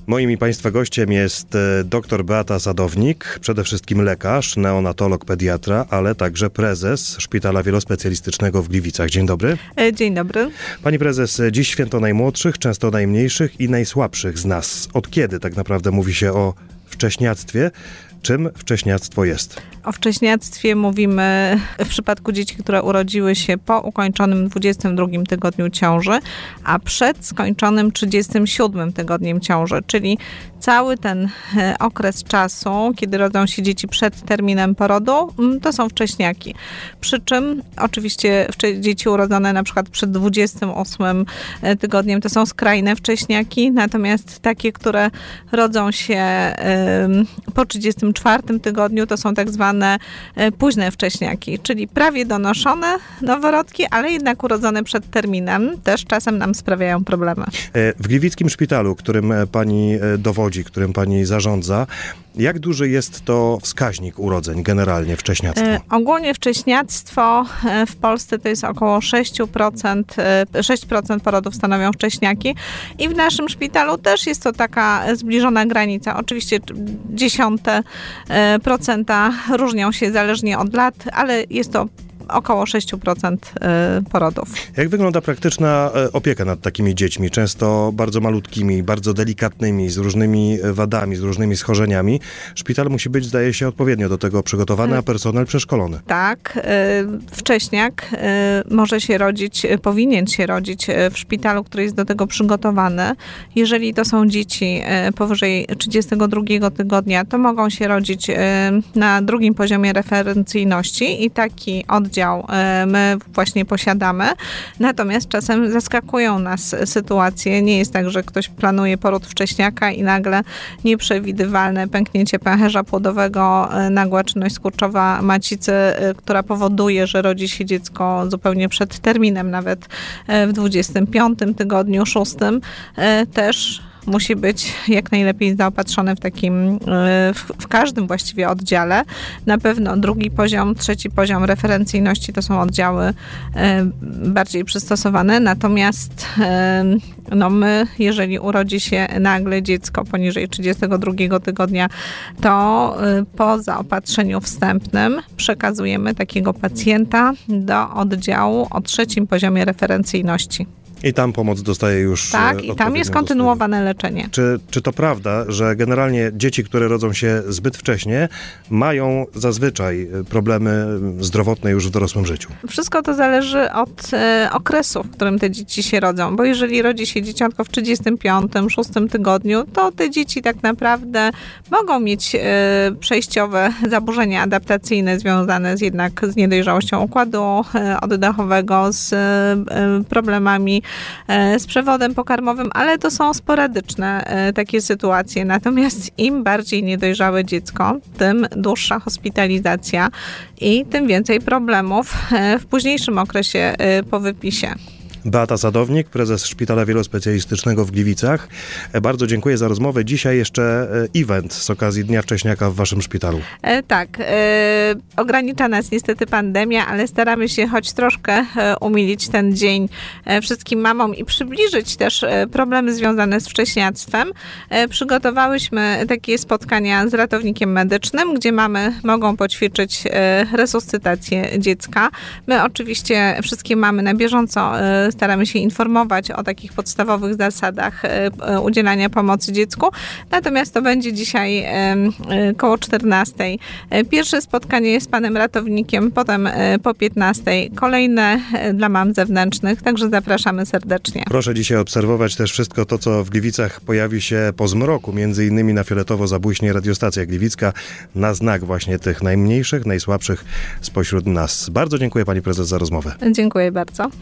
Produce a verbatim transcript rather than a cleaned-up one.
Moim i Państwa gościem jest dr Beata Sadownik, przede wszystkim lekarz, neonatolog, pediatra, ale także prezes Szpitala Wielospecjalistycznego w Gliwicach. Dzień dobry. Dzień dobry. Pani prezes, dziś święto najmłodszych, często najmniejszych i najsłabszych z nas. Od kiedy tak naprawdę mówi się o wcześniactwie? Czym wcześniactwo jest? O wcześniactwie mówimy w przypadku dzieci, które urodziły się po ukończonym dwudziestym drugim tygodniu ciąży, a przed skończonym trzydziestym siódmym tygodniem ciąży, czyli cały ten okres czasu, kiedy rodzą się dzieci przed terminem porodu, to są wcześniaki. Przy czym oczywiście dzieci urodzone na przykład przed dwudziestym ósmym tygodniem to są skrajne wcześniaki, natomiast takie, które rodzą się po trzydziestym czwartym tygodniu, to są tak zwane późne wcześniaki, czyli prawie donoszone noworodki, ale jednak urodzone przed terminem, też czasem nam sprawiają problemy. W Gliwickim Szpitalu, którym pani dowodzi, którym pani zarządza, jak duży jest to wskaźnik urodzeń generalnie, wcześniactwo? E, ogólnie wcześniactwo w Polsce to jest około sześć procent, sześć procent porodów stanowią wcześniaki i w naszym szpitalu też jest to taka zbliżona granica. Oczywiście dziesiąte procenta różnią się zależnie od lat, ale jest to około sześć procent porodów. Jak wygląda praktyczna opieka nad takimi dziećmi, często bardzo malutkimi, bardzo delikatnymi, z różnymi wadami, z różnymi schorzeniami? Szpital musi być, zdaje się, odpowiednio do tego przygotowany, a personel przeszkolony. Tak. Wcześniak może się rodzić, powinien się rodzić w szpitalu, który jest do tego przygotowany. Jeżeli to są dzieci powyżej trzydziestego drugiego tygodnia, to mogą się rodzić na drugim poziomie referencyjności i taki oddział my właśnie posiadamy. Natomiast czasem zaskakują nas sytuacje. Nie jest tak, że ktoś planuje poród wcześniaka i nagle nieprzewidywalne pęknięcie pęcherza płodowego, nagła czynność skurczowa macicy, która powoduje, że rodzi się dziecko zupełnie przed terminem, nawet w dwudziestym piątym tygodniu, szóstym też musi być jak najlepiej zaopatrzone w takim, w, w każdym właściwie oddziale. Na pewno drugi poziom, trzeci poziom referencyjności to są oddziały bardziej przystosowane. Natomiast no my, jeżeli urodzi się nagle dziecko poniżej trzydziestego drugiego tygodnia, to po zaopatrzeniu wstępnym przekazujemy takiego pacjenta do oddziału o trzecim poziomie referencyjności. I tam pomoc dostaje już... Tak, i tam jest kontynuowane leczenie. Czy, czy to prawda, że generalnie dzieci, które rodzą się zbyt wcześnie, mają zazwyczaj problemy zdrowotne już w dorosłym życiu? Wszystko to zależy od e, okresu, w którym te dzieci się rodzą, bo jeżeli rodzi się dzieciątko w trzydziestym piątym, szóstym tygodniu, to te dzieci tak naprawdę mogą mieć e, przejściowe zaburzenia adaptacyjne związane z, jednak z niedojrzałością układu e, oddechowego, z e, problemami z przewodem pokarmowym, ale to są sporadyczne takie sytuacje. Natomiast im bardziej niedojrzałe dziecko, tym dłuższa hospitalizacja i tym więcej problemów w późniejszym okresie po wypisie. Beata Sadownik, prezes Szpitala Wielospecjalistycznego w Gliwicach. Bardzo dziękuję za rozmowę. Dzisiaj jeszcze event z okazji Dnia Wcześniaka w waszym szpitalu. E, tak. E, ogranicza nas niestety pandemia, ale staramy się choć troszkę umilić ten dzień wszystkim mamom i przybliżyć też problemy związane z wcześniactwem. E, przygotowałyśmy takie spotkania z ratownikiem medycznym, gdzie mamy mogą poćwiczyć resuscytację dziecka. My oczywiście wszystkie mamy na bieżąco staramy się informować o takich podstawowych zasadach udzielania pomocy dziecku. Natomiast to będzie dzisiaj koło czternastej. Pierwsze spotkanie z panem ratownikiem, potem po piętnastej. Kolejne dla mam zewnętrznych, także zapraszamy serdecznie. Proszę dzisiaj obserwować też wszystko to, co w Gliwicach pojawi się po zmroku, między innymi na fioletowo zabłyśnie radiostacja gliwicka, na znak właśnie tych najmniejszych, najsłabszych spośród nas. Bardzo dziękuję pani prezes za rozmowę. Dziękuję bardzo.